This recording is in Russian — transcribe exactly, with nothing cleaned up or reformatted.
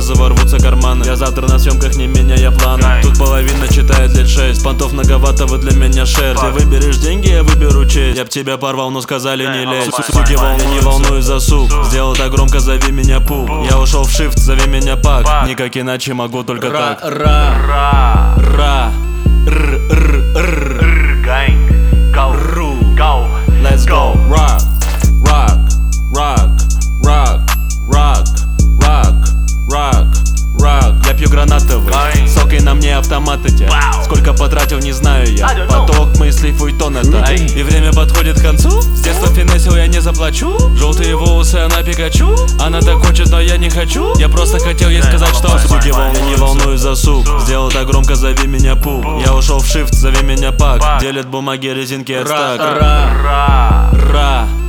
сразу ворвутся карманы. Я завтра на съемках, не меняя планы. Тут половина читает лет шесть. Понтов многовато, вы для меня шер. Ты выберешь деньги, я выберу честь. Я б тебя порвал, но сказали не лезь. Суки волнуются, не волнуюсь за сук. Сделал так громко, зови меня Пук. Я ушел в shift, зови меня Пак. Никак иначе могу только так. Ра, ра, ра, р, р, р, Gang, go, ру. go, Let's go. Rock, rock, rock, rock, rock, rock, rock, rock. Я пью гранатовый, Ай. сок и на мне автомат эти. Вау. Сколько потрачил, не знаю я. I don't know. Поток мыслей, фуйтон это. Ай. И время подходит к концу. С детства финесил, я не заплачу. Желтые волосы, она Пикачу. Она так хочет, но я не хочу. Я просто хотел ей сказать, что суки волнуются, не волнуюсь за сук. Сделал так громко, зови меня Пук. Я ушел в shift, зови меня Пак. Делят бумаги, резинки от стак. ра, Ра,